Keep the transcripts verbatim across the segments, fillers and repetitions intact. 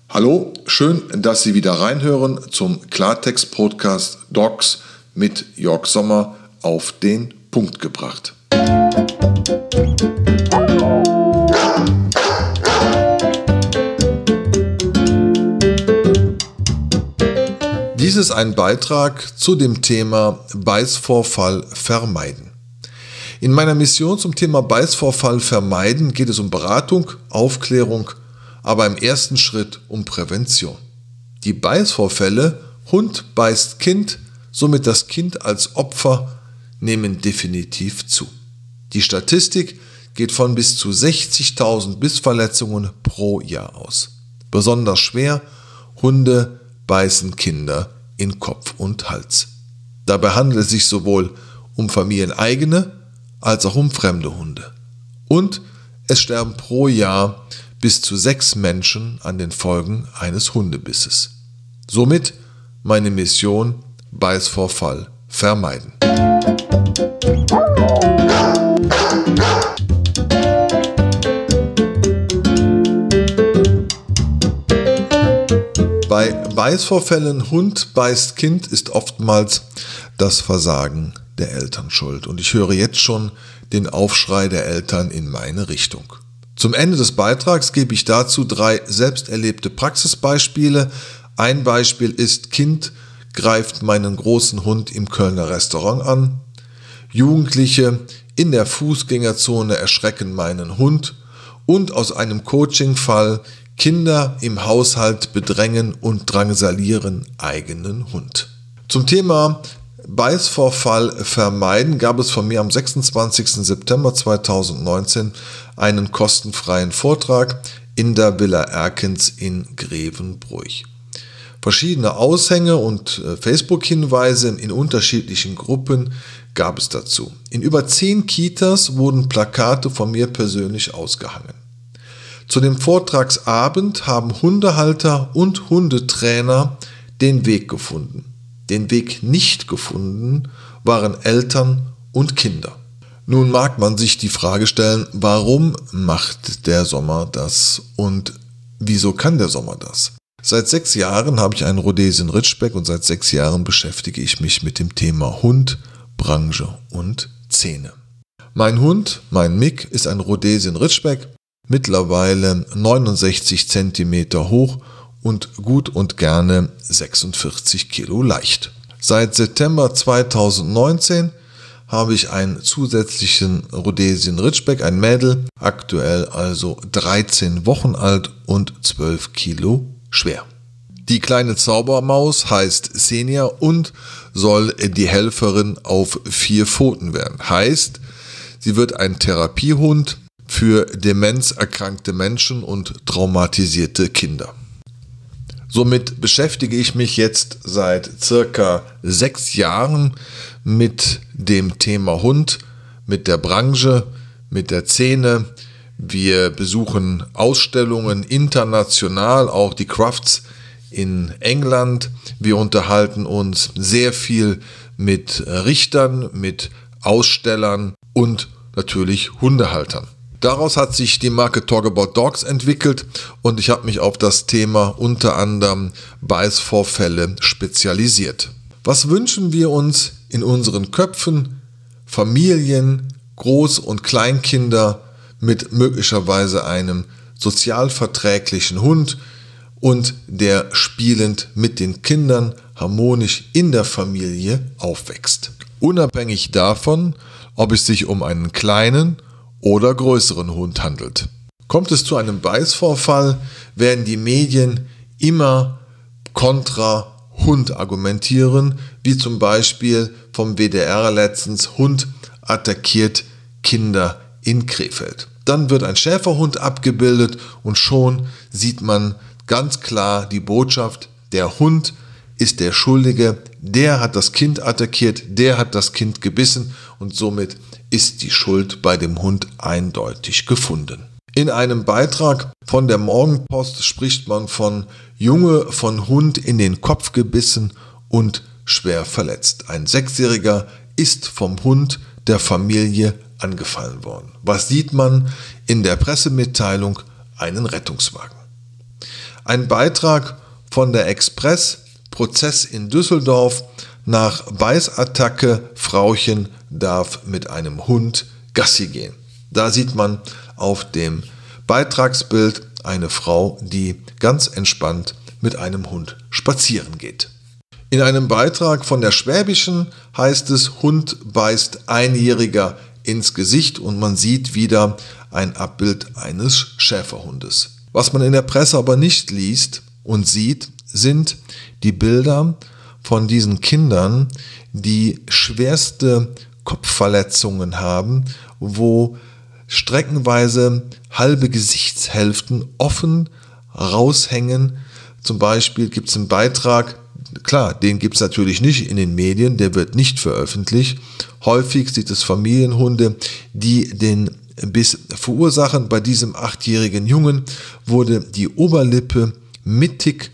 Hallo, schön, dass Sie wieder reinhören zum Klartext-Podcast Docs mit Jörg Sommer auf den Punkt gebracht. Dies ist ein Beitrag zu dem Thema Beißvorfall vermeiden. In meiner Mission zum Thema Beißvorfall vermeiden geht es um Beratung, Aufklärung, aber im ersten Schritt um Prävention. Die Beißvorfälle, Hund beißt Kind, somit das Kind als Opfer, nehmen definitiv zu. Die Statistik geht von bis zu sechzigtausend Bissverletzungen pro Jahr aus. Besonders schwer, Hunde beißen Kinder in Kopf und Hals. Dabei handelt es sich sowohl um familieneigene als auch um fremde Hunde. Und es sterben pro Jahr bis zu sechs Menschen an den Folgen eines Hundebisses. Somit meine Mission: Beißvorfall vermeiden. Bei Beißvorfällen Hund beißt Kind ist oftmals das Versagen der Eltern schuld. Und ich höre jetzt schon den Aufschrei der Eltern in meine Richtung. Zum Ende des Beitrags gebe ich dazu drei selbst erlebte Praxisbeispiele. Ein Beispiel ist: Kind greift meinen großen Hund im Kölner Restaurant an. Jugendliche in der Fußgängerzone erschrecken meinen Hund. Und aus einem Coaching-Fall: Kinder im Haushalt bedrängen und drangsalieren eigenen Hund. Zum Thema Beißvorfall vermeiden gab es von mir am sechsundzwanzigsten September zweitausendneunzehn einen kostenfreien Vortrag in der Villa Erkens in Grevenbroich. Verschiedene Aushänge und Facebook-Hinweise in unterschiedlichen Gruppen gab es dazu. In über zehn Kitas wurden Plakate von mir persönlich ausgehangen. Zu dem Vortragsabend haben Hundehalter und Hundetrainer den Weg gefunden. Den Weg nicht gefunden waren Eltern und Kinder. Nun mag man sich die Frage stellen, warum macht der Sommer das und wieso kann der Sommer das? Seit sechs Jahren habe ich einen Rhodesian Ridgeback und seit sechs Jahren beschäftige ich mich mit dem Thema Hund, Branche und Zähne. Mein Hund, mein Mick, ist ein Rhodesian Ridgeback, mittlerweile neunundsechzig Zentimeter hoch und gut und gerne sechsundvierzig Kilo leicht. Seit September zweitausendneunzehn habe ich einen zusätzlichen Rhodesian Ridgeback, ein Mädel, aktuell also dreizehn Wochen alt und zwölf Kilo schwer. Die kleine Zaubermaus heißt Xenia und soll die Helferin auf vier Pfoten werden. Heißt, sie wird ein Therapiehund für demenzerkrankte Menschen und traumatisierte Kinder. Somit beschäftige ich mich jetzt seit circa sechs Jahren mit dem Thema Hund, mit der Branche, mit der Szene. Wir besuchen Ausstellungen international, auch die Crufts in England. Wir unterhalten uns sehr viel mit Richtern, mit Ausstellern und natürlich Hundehaltern. Daraus hat sich die Marke Talk About Dogs entwickelt und ich habe mich auf das Thema unter anderem Beißvorfälle spezialisiert. Was wünschen wir uns in unseren Köpfen? Familien, Groß- und Kleinkinder mit möglicherweise einem sozialverträglichen Hund und der spielend mit den Kindern harmonisch in der Familie aufwächst. Unabhängig davon, ob es sich um einen kleinen oder größeren Hund handelt. Kommt es zu einem Beißvorfall, werden die Medien immer kontra Hund argumentieren, wie zum Beispiel vom W D R letztens: Hund attackiert Kinder in Krefeld. Dann wird ein Schäferhund abgebildet und schon sieht man ganz klar die Botschaft: Der Hund ist der Schuldige, der hat das Kind attackiert, der hat das Kind gebissen und somit ist die Schuld bei dem Hund eindeutig gefunden. In einem Beitrag von der Morgenpost spricht man von Junge von Hund in den Kopf gebissen und schwer verletzt. Ein Sechsjähriger ist vom Hund der Familie angefallen worden. Was sieht man in der Pressemitteilung? Einen Rettungswagen. Ein Beitrag von der Express, Prozess in Düsseldorf, nach Beißattacke, Frauchen darf mit einem Hund Gassi gehen. Da sieht man auf dem Beitragsbild eine Frau, die ganz entspannt mit einem Hund spazieren geht. In einem Beitrag von der Schwäbischen heißt es, Hund beißt Einjähriger ins Gesicht, und man sieht wieder ein Abbild eines Schäferhundes. Was man in der Presse aber nicht liest und sieht, sind die Bilder von diesen Kindern, die schwerste Kopfverletzungen haben, wo streckenweise halbe Gesichtshälften offen raushängen. Zum Beispiel gibt es einen Beitrag, klar, den gibt es natürlich nicht in den Medien, der wird nicht veröffentlicht. Häufig sind es Familienhunde, die den Biss verursachen. Bei diesem achtjährigen Jungen wurde die Oberlippe mittig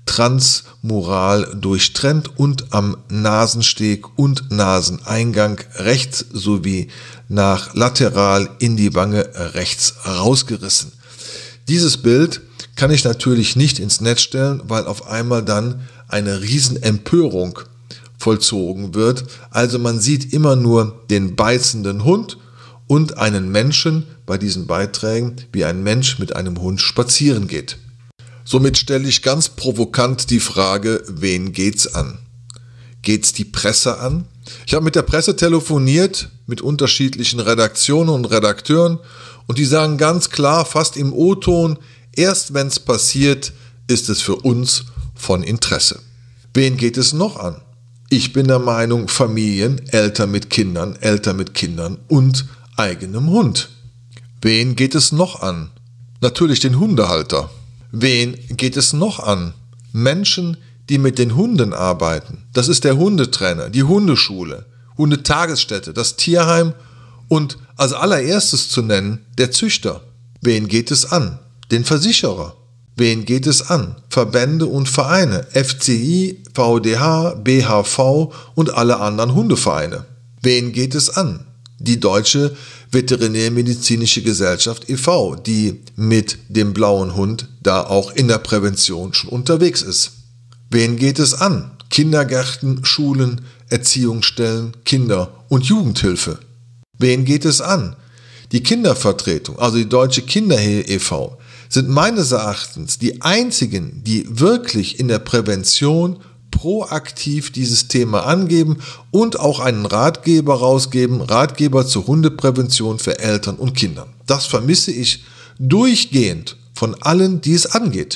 transmural durchtrennt und am Nasensteg und Naseneingang rechts sowie nach lateral in die Wange rechts rausgerissen. Dieses Bild kann ich natürlich nicht ins Netz stellen, weil auf einmal dann eine Riesenempörung vollzogen wird. Also man sieht immer nur den beißenden Hund und einen Menschen bei diesen Beiträgen, wie ein Mensch mit einem Hund spazieren geht. Somit stelle ich ganz provokant die Frage, wen geht's an? Geht's die Presse an? Ich habe mit der Presse telefoniert, mit unterschiedlichen Redaktionen und Redakteuren, und die sagen ganz klar, fast im O-Ton, erst wenn es passiert, ist es für uns von Interesse. Wen geht es noch an? Ich bin der Meinung, Familien, Eltern mit Kindern, Eltern mit Kindern und eigenem Hund. Wen geht es noch an? Natürlich den Hundehalter. Wen geht es noch an? Menschen, die mit den Hunden arbeiten. Das ist der Hundetrainer, die Hundeschule, Hundetagesstätte, das Tierheim und als allererstes zu nennen der Züchter. Wen geht es an? Den Versicherer. Wen geht es an? Verbände und Vereine, F C I, V D H, B H V und alle anderen Hundevereine. Wen geht es an? Die Deutsche Veterinärmedizinische Gesellschaft e V, die mit dem blauen Hund da auch in der Prävention schon unterwegs ist. Wen geht es an? Kindergärten, Schulen, Erziehungsstellen, Kinder- und Jugendhilfe. Wen geht es an? Die Kindervertretung, also die Deutsche Kinderhehe e V, sind meines Erachtens die einzigen, die wirklich in der Prävention proaktiv dieses Thema angeben und auch einen Ratgeber rausgeben, Ratgeber zur Hundeprävention für Eltern und Kinder. Das vermisse ich durchgehend von allen, die es angeht.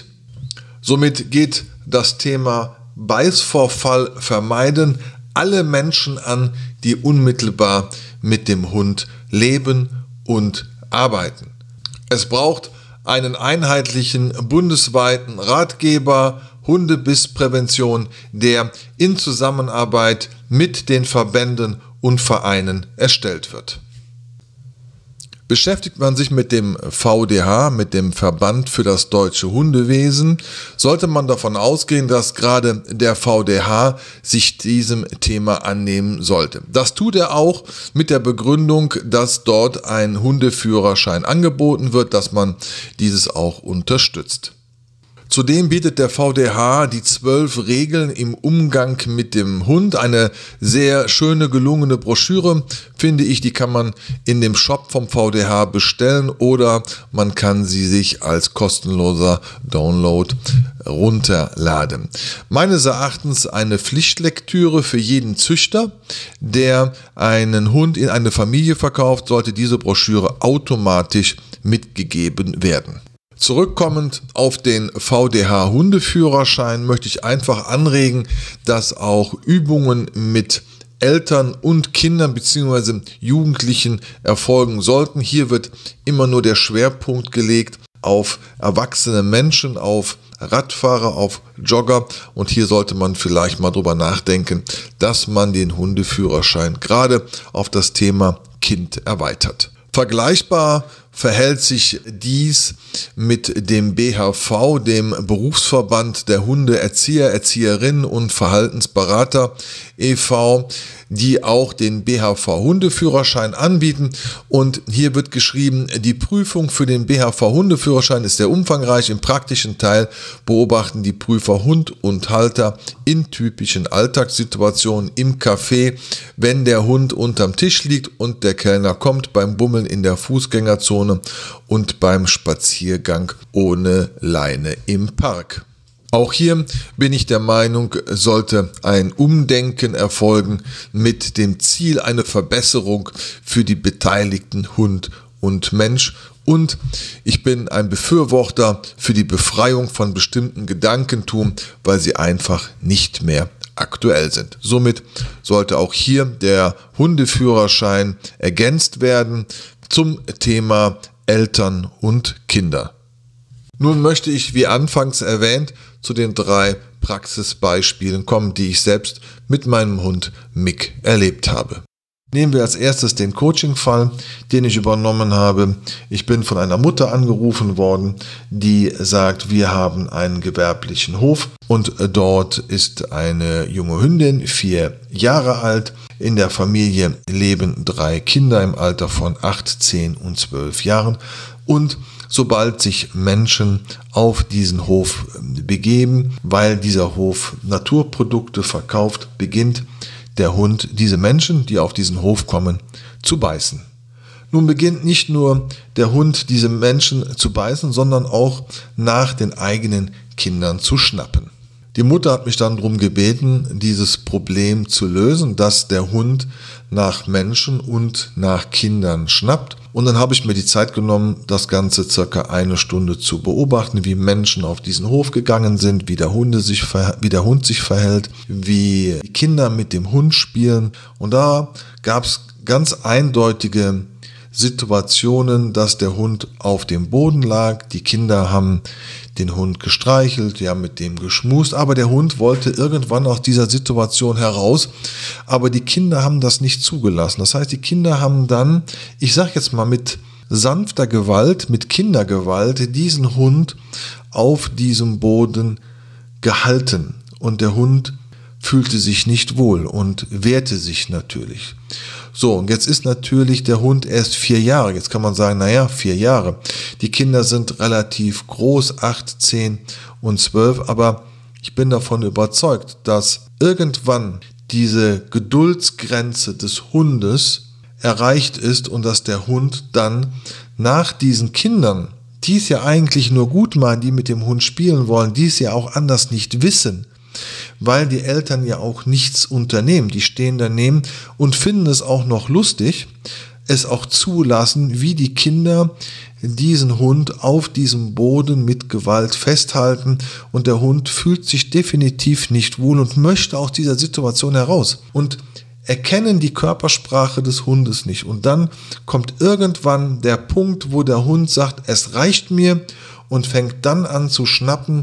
Somit geht das Thema Beißvorfall vermeiden alle Menschen an, die unmittelbar mit dem Hund leben und arbeiten. Es braucht einen einheitlichen bundesweiten Ratgeber Hundebissprävention, der in Zusammenarbeit mit den Verbänden und Vereinen erstellt wird. Beschäftigt man sich mit dem V D H, mit dem Verband für das deutsche Hundewesen, sollte man davon ausgehen, dass gerade der V D H sich diesem Thema annehmen sollte. Das tut er auch mit der Begründung, dass dort ein Hundeführerschein angeboten wird, dass man dieses auch unterstützt. Zudem bietet der V D H die zwölf Regeln im Umgang mit dem Hund. Eine sehr schöne, gelungene Broschüre, finde ich. Die kann man in dem Shop vom V D H bestellen oder man kann sie sich als kostenloser Download runterladen. Meines Erachtens eine Pflichtlektüre für jeden Züchter, der einen Hund in eine Familie verkauft, sollte diese Broschüre automatisch mitgegeben werden. Zurückkommend auf den V D H-Hundeführerschein möchte ich einfach anregen, dass auch Übungen mit Eltern und Kindern bzw. Jugendlichen erfolgen sollten. Hier wird immer nur der Schwerpunkt gelegt auf erwachsene Menschen, auf Radfahrer, auf Jogger, und hier sollte man vielleicht mal drüber nachdenken, dass man den Hundeführerschein gerade auf das Thema Kind erweitert. Vergleichbar verhält sich dies mit dem B H V, dem Berufsverband der Hundeerzieher, Erzieherinnen und Verhaltensberater e V, die auch den B H V-Hundeführerschein anbieten. Und hier wird geschrieben, die Prüfung für den B H V-Hundeführerschein ist sehr umfangreich. Im praktischen Teil beobachten die Prüfer Hund und Halter in typischen Alltagssituationen im Café, wenn der Hund unterm Tisch liegt und der Kellner kommt, beim Bummeln in der Fußgängerzone und beim Spaziergang ohne Leine im Park. Auch hier bin ich der Meinung, sollte ein Umdenken erfolgen mit dem Ziel eine Verbesserung für die Beteiligten Hund und Mensch. Und ich bin ein Befürworter für die Befreiung von bestimmten Gedankentum, weil sie einfach nicht mehr aktuell sind. Somit sollte auch hier der Hundeführerschein ergänzt werden zum Thema Eltern und Kinder. Nun möchte ich, wie anfangs erwähnt, zu den drei Praxisbeispielen kommen, die ich selbst mit meinem Hund Mick erlebt habe. Nehmen wir als erstes den Coaching-Fall, den ich übernommen habe. Ich bin von einer Mutter angerufen worden, die sagt, wir haben einen gewerblichen Hof und dort ist eine junge Hündin, vier Jahre alt. In der Familie leben drei Kinder im Alter von acht, zehn und zwölf Jahren. Und sobald sich Menschen auf diesen Hof begeben, weil dieser Hof Naturprodukte verkauft, beginnt der Hund diese Menschen, die auf diesen Hof kommen, zu beißen. Nun beginnt nicht nur der Hund diese Menschen zu beißen, sondern auch nach den eigenen Kindern zu schnappen. Die Mutter hat mich dann darum gebeten, dieses Problem zu lösen, dass der Hund nach Menschen und nach Kindern schnappt. Und dann habe ich mir die Zeit genommen, das Ganze circa eine Stunde zu beobachten, wie Menschen auf diesen Hof gegangen sind, wie der, Hunde sich, wie der Hund sich verhält, wie die Kinder mit dem Hund spielen. Und da gab es ganz eindeutige Situationen, dass der Hund auf dem Boden lag. Die Kinder haben den Hund gestreichelt, die haben mit dem geschmust, aber der Hund wollte irgendwann aus dieser Situation heraus, aber die Kinder haben das nicht zugelassen. Das heißt, die Kinder haben dann, ich sage jetzt mal mit sanfter Gewalt, mit Kindergewalt, diesen Hund auf diesem Boden gehalten und der Hund fühlte sich nicht wohl und wehrte sich natürlich. So, und jetzt ist natürlich der Hund erst vier Jahre. Jetzt kann man sagen, naja, vier Jahre. Die Kinder sind relativ groß, acht, zehn und zwölf, aber ich bin davon überzeugt, dass irgendwann diese Geduldsgrenze des Hundes erreicht ist und dass der Hund dann nach diesen Kindern, die es ja eigentlich nur gut meinen, die mit dem Hund spielen wollen, die es ja auch anders nicht wissen, weil die Eltern ja auch nichts unternehmen. Die stehen daneben und finden es auch noch lustig, es auch zulassen, wie die Kinder diesen Hund auf diesem Boden mit Gewalt festhalten und der Hund fühlt sich definitiv nicht wohl und möchte aus dieser Situation heraus und erkennen die Körpersprache des Hundes nicht. Und dann kommt irgendwann der Punkt, wo der Hund sagt, es reicht mir und fängt dann an zu schnappen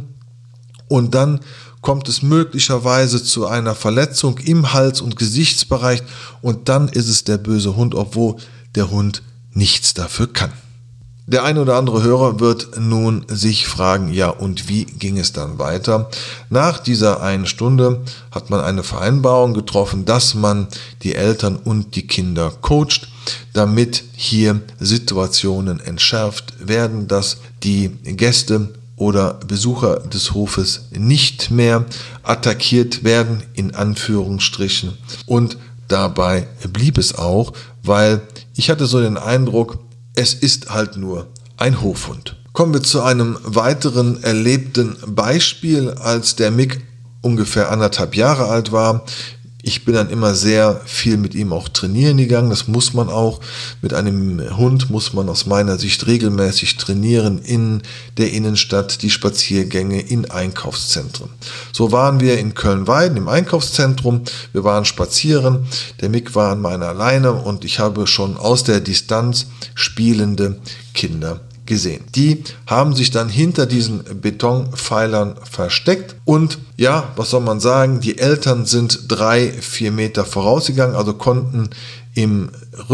und dann kommt es möglicherweise zu einer Verletzung im Hals- und Gesichtsbereich und dann ist es der böse Hund, obwohl der Hund nichts dafür kann. Der ein oder andere Hörer wird nun sich fragen, ja und wie ging es dann weiter? Nach dieser einen Stunde hat man eine Vereinbarung getroffen, dass man die Eltern und die Kinder coacht, damit hier Situationen entschärft werden, dass die Gäste oder Besucher des Hofes nicht mehr attackiert werden, in Anführungsstrichen. Und dabei blieb es auch, weil ich hatte so den Eindruck, es ist halt nur ein Hofhund. Kommen wir zu einem weiteren erlebten Beispiel, als der Mick ungefähr anderthalb Jahre alt war. Ich bin dann immer sehr viel mit ihm auch trainieren gegangen. Das muss man auch. Mit einem Hund muss man aus meiner Sicht regelmäßig trainieren in der Innenstadt, die Spaziergänge in Einkaufszentren. So waren wir in Köln-Weiden im Einkaufszentrum. Wir waren spazieren. Der Mick war an meiner Leine und ich habe schon aus der Distanz spielende Kinder gesehen. Die haben sich dann hinter diesen Betonpfeilern versteckt und ja, was soll man sagen, die Eltern sind drei, vier Meter vorausgegangen, also konnten im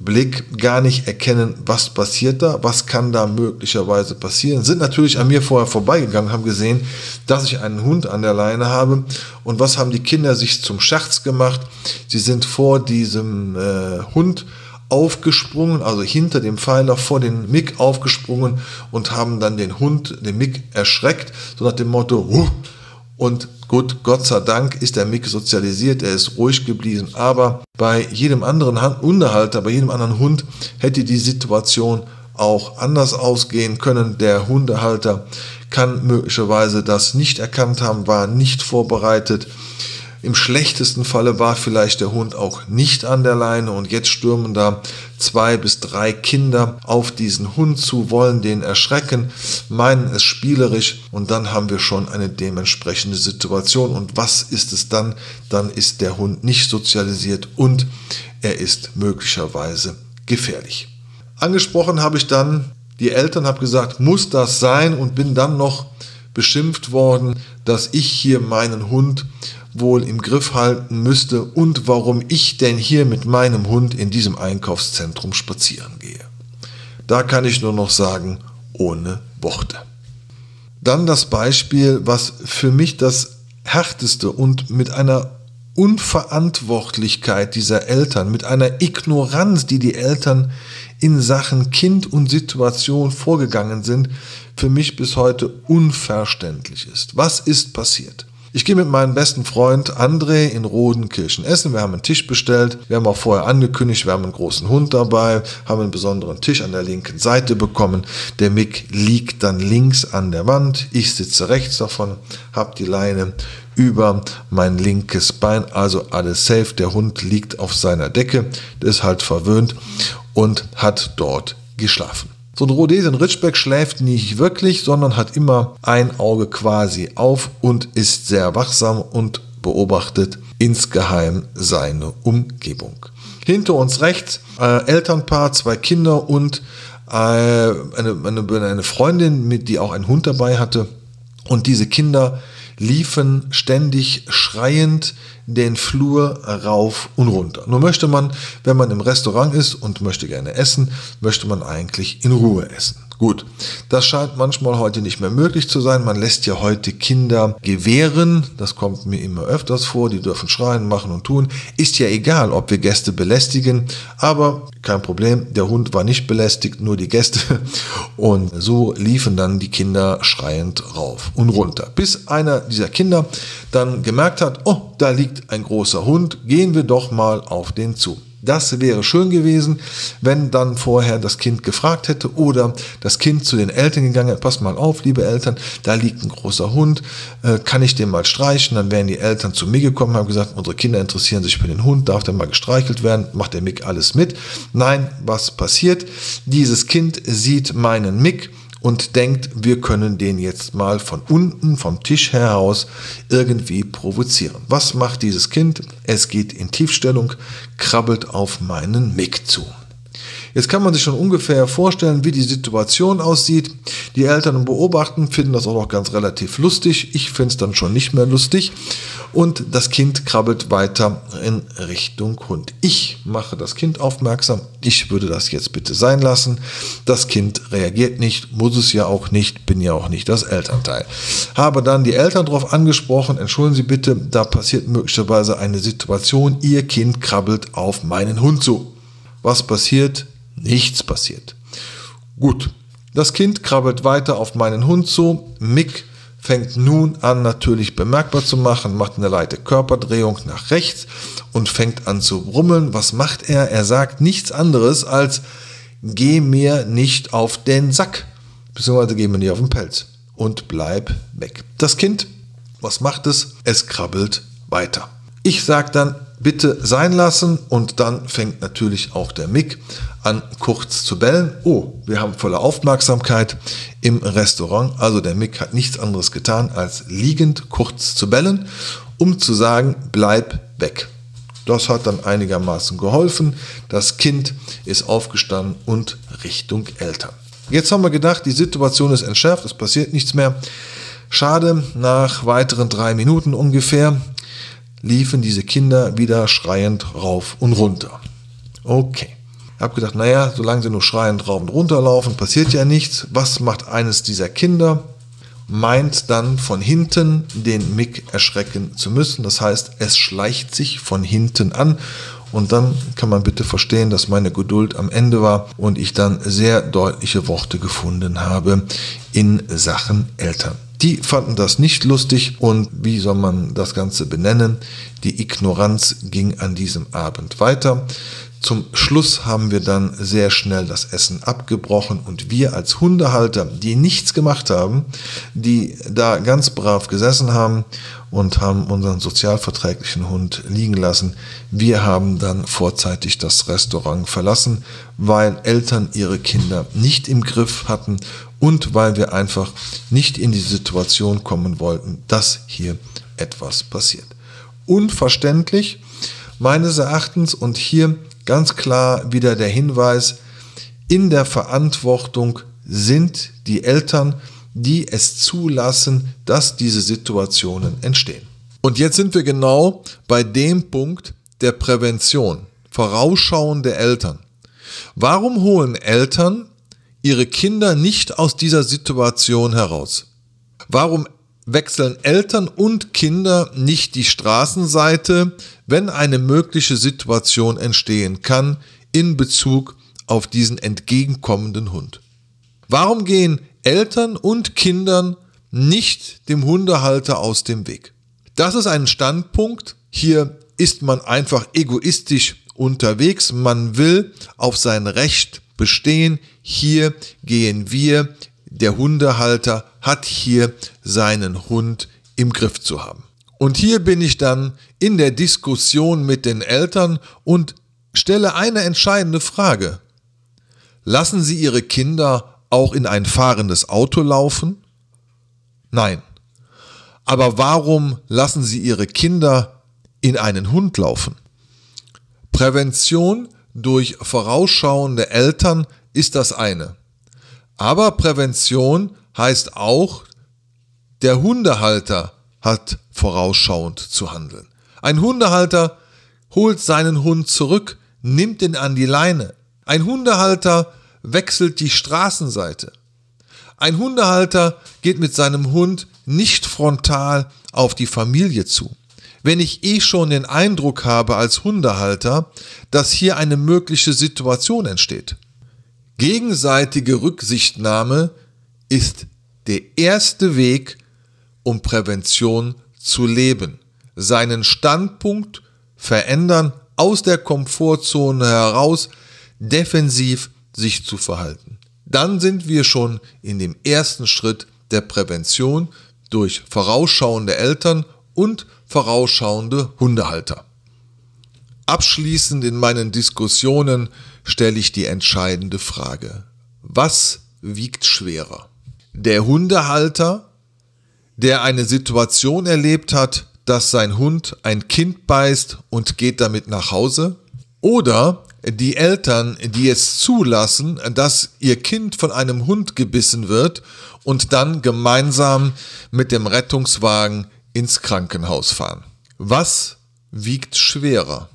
Blick gar nicht erkennen, was passiert da, was kann da möglicherweise passieren. Sind natürlich an mir vorher vorbeigegangen, haben gesehen, dass ich einen Hund an der Leine habe. Und was haben die Kinder sich zum Scherz gemacht? Sie sind vor diesem äh, Hund aufgesprungen, also hinter dem Pfeiler vor den Mick aufgesprungen und haben dann den Hund, den Mick, erschreckt, so nach dem Motto, Wuh! Und gut, Gott sei Dank ist der Mick sozialisiert, er ist ruhig geblieben, aber bei jedem anderen Hundehalter, bei jedem anderen Hund hätte die Situation auch anders ausgehen können. Der Hundehalter kann möglicherweise das nicht erkannt haben, war nicht vorbereitet. Im schlechtesten Falle war vielleicht der Hund auch nicht an der Leine und jetzt stürmen da zwei bis drei Kinder auf diesen Hund zu, wollen den erschrecken, meinen es spielerisch und dann haben wir schon eine dementsprechende Situation. Und was ist es dann? Dann ist der Hund nicht sozialisiert und er ist möglicherweise gefährlich. Angesprochen habe ich dann die Eltern, habe gesagt, muss das sein, und bin dann noch beschimpft worden, dass ich hier meinen Hund wohl im Griff halten müsste und warum ich denn hier mit meinem Hund in diesem Einkaufszentrum spazieren gehe. Da kann ich nur noch sagen, ohne Worte. Dann das Beispiel, was für mich das härteste und mit einer Unverantwortlichkeit dieser Eltern, mit einer Ignoranz, die die Eltern in Sachen Kind und Situation vorgegangen sind, für mich bis heute unverständlich ist. Was ist passiert? Ich gehe mit meinem besten Freund André in Rodenkirchen essen. Wir haben einen Tisch bestellt. Wir haben auch vorher angekündigt, wir haben einen großen Hund dabei, haben einen besonderen Tisch an der linken Seite bekommen. Der Mick liegt dann links an der Wand. Ich sitze rechts davon, habe die Leine über mein linkes Bein, also alles safe. Der Hund liegt auf seiner Decke, der ist halt verwöhnt und hat dort geschlafen. So ein Rhodesian Ridgeback schläft nicht wirklich, sondern hat immer ein Auge quasi auf und ist sehr wachsam und beobachtet insgeheim seine Umgebung. Hinter uns rechts äh, Elternpaar, zwei Kinder und äh, eine, eine, eine Freundin, mit die auch einen Hund dabei hatte. Und diese Kinder liefen ständig schreiend den Flur rauf und runter. Nur möchte man, wenn man im Restaurant ist und möchte gerne essen, möchte man eigentlich in Ruhe essen. Gut, das scheint manchmal heute nicht mehr möglich zu sein. Man lässt ja heute Kinder gewähren. Das kommt mir immer öfters vor. Die dürfen schreien, machen und tun. Ist ja egal, ob wir Gäste belästigen. Aber kein Problem, der Hund war nicht belästigt, nur die Gäste. Und so liefen dann die Kinder schreiend rauf und runter. Bis einer dieser Kinder dann gemerkt hat, oh, da liegt ein großer Hund, gehen wir doch mal auf den zu. Das wäre schön gewesen, wenn dann vorher das Kind gefragt hätte oder das Kind zu den Eltern gegangen hat, pass mal auf, liebe Eltern, da liegt ein großer Hund, äh, kann ich den mal streichen? Dann wären die Eltern zu mir gekommen, haben gesagt, unsere Kinder interessieren sich für den Hund, darf der mal gestreichelt werden, macht der Mick alles mit? Nein, was passiert? Dieses Kind sieht meinen Mick und denkt, wir können den jetzt mal von unten, vom Tisch heraus irgendwie provozieren. Was macht dieses Kind? Es geht in Tiefstellung, krabbelt auf meinen Mick zu. Jetzt kann man sich schon ungefähr vorstellen, wie die Situation aussieht. Die Eltern beobachten, finden das auch noch ganz relativ lustig. Ich finde es dann schon nicht mehr lustig. Und das Kind krabbelt weiter in Richtung Hund. Ich mache das Kind aufmerksam. Ich würde das jetzt bitte sein lassen. Das Kind reagiert nicht, muss es ja auch nicht, bin ja auch nicht das Elternteil. Habe dann die Eltern darauf angesprochen, entschuldigen Sie bitte, da passiert möglicherweise eine Situation, Ihr Kind krabbelt auf meinen Hund zu. Was passiert? Nichts passiert. Gut, das Kind krabbelt weiter auf meinen Hund zu. Mick fängt nun an, natürlich bemerkbar zu machen, macht eine leichte Körperdrehung nach rechts und fängt an zu brummeln. Was macht er? Er sagt nichts anderes als, geh mir nicht auf den Sack, beziehungsweise geh mir nicht auf den Pelz und bleib weg. Das Kind, was macht es? Es krabbelt weiter. Ich sage dann, bitte sein lassen, und dann fängt natürlich auch der Mick an, kurz zu bellen. Oh, wir haben volle Aufmerksamkeit im Restaurant, also der Mick hat nichts anderes getan, als liegend kurz zu bellen, um zu sagen, bleib weg. Das hat dann einigermaßen geholfen. Das Kind ist aufgestanden und Richtung Eltern. Jetzt haben wir gedacht, die Situation ist entschärft, es passiert nichts mehr. Schade, nach weiteren drei Minuten ungefähr liefen diese Kinder wieder schreiend rauf und runter. Okay, Ich habe gedacht, naja, solange sie nur schreiend rauf und runter laufen, passiert ja nichts. Was macht eines dieser Kinder? Meint dann von hinten den Mick erschrecken zu müssen. Das heißt, es schleicht sich von hinten an. Und dann kann man bitte verstehen, dass meine Geduld am Ende war und ich dann sehr deutliche Worte gefunden habe in Sachen Eltern. Die fanden das nicht lustig und wie soll man das Ganze benennen? Die Ignoranz ging an diesem Abend weiter. Zum Schluss haben wir dann sehr schnell das Essen abgebrochen und wir als Hundehalter, die nichts gemacht haben, die da ganz brav gesessen haben und haben unseren sozialverträglichen Hund liegen lassen, wir haben dann vorzeitig das Restaurant verlassen, weil Eltern ihre Kinder nicht im Griff hatten und weil wir einfach nicht in die Situation kommen wollten, dass hier etwas passiert. Unverständlich meines Erachtens und hier ganz klar wieder der Hinweis, in der Verantwortung sind die Eltern, die es zulassen, dass diese Situationen entstehen. Und jetzt sind wir genau bei dem Punkt der Prävention, Vorausschauen der Eltern. Warum holen Eltern ihre Kinder nicht aus dieser Situation heraus? Warum wechseln Eltern und Kinder nicht die Straßenseite, wenn eine mögliche Situation entstehen kann in Bezug auf diesen entgegenkommenden Hund? Warum gehen Eltern und Kindern nicht dem Hundehalter aus dem Weg? Das ist ein Standpunkt. Hier ist man einfach egoistisch unterwegs. Man will auf sein Recht bestehen. Hier gehen wir. Der Hundehalter hat hier seinen Hund im Griff zu haben. Und hier bin ich dann in der Diskussion mit den Eltern und stelle eine entscheidende Frage. Lassen Sie Ihre Kinder auch in ein fahrendes Auto laufen? Nein. Aber warum lassen Sie Ihre Kinder in einen Hund laufen? Prävention durch vorausschauende Eltern ist das eine. Aber Prävention heißt auch, der Hundehalter hat vorausschauend zu handeln. Ein Hundehalter holt seinen Hund zurück, nimmt ihn an die Leine. Ein Hundehalter wechselt die Straßenseite. Ein Hundehalter geht mit seinem Hund nicht frontal auf die Familie zu. Wenn ich eh schon den Eindruck habe als Hundehalter, dass hier eine mögliche Situation entsteht. Gegenseitige Rücksichtnahme ist der erste Weg, um Prävention zu leben. Seinen Standpunkt verändern, aus der Komfortzone heraus, defensiv sich zu verhalten. Dann sind wir schon in dem ersten Schritt der Prävention durch vorausschauende Eltern und vorausschauende Hundehalter. Abschließend in meinen Diskussionen stelle ich die entscheidende Frage. Was wiegt schwerer? Der Hundehalter, der eine Situation erlebt hat, dass sein Hund ein Kind beißt und geht damit nach Hause? Oder die Eltern, die es zulassen, dass ihr Kind von einem Hund gebissen wird und dann gemeinsam mit dem Rettungswagen ins Krankenhaus fahren? Was wiegt schwerer?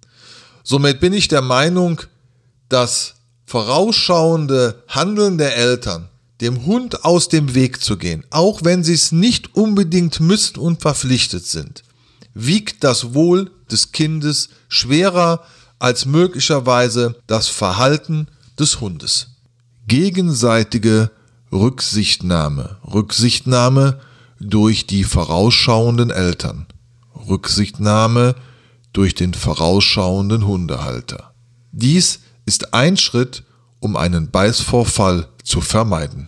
Somit bin ich der Meinung, das vorausschauende Handeln der Eltern, dem Hund aus dem Weg zu gehen, auch wenn sie es nicht unbedingt müssen und verpflichtet sind, wiegt das Wohl des Kindes schwerer als möglicherweise das Verhalten des Hundes. Gegenseitige Rücksichtnahme, Rücksichtnahme durch die vorausschauenden Eltern, Rücksichtnahme durch den vorausschauenden Hundehalter. Dies ist ein Schritt, um einen Beißvorfall zu vermeiden.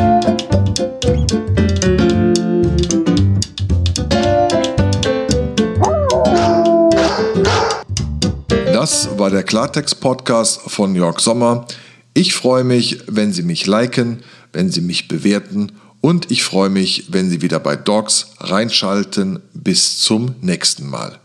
Das war der Klartext-Podcast von Jörg Sommer. Ich freue mich, wenn Sie mich liken, wenn Sie mich bewerten und ich freue mich, wenn Sie wieder bei Dogs reinschalten. Bis zum nächsten Mal.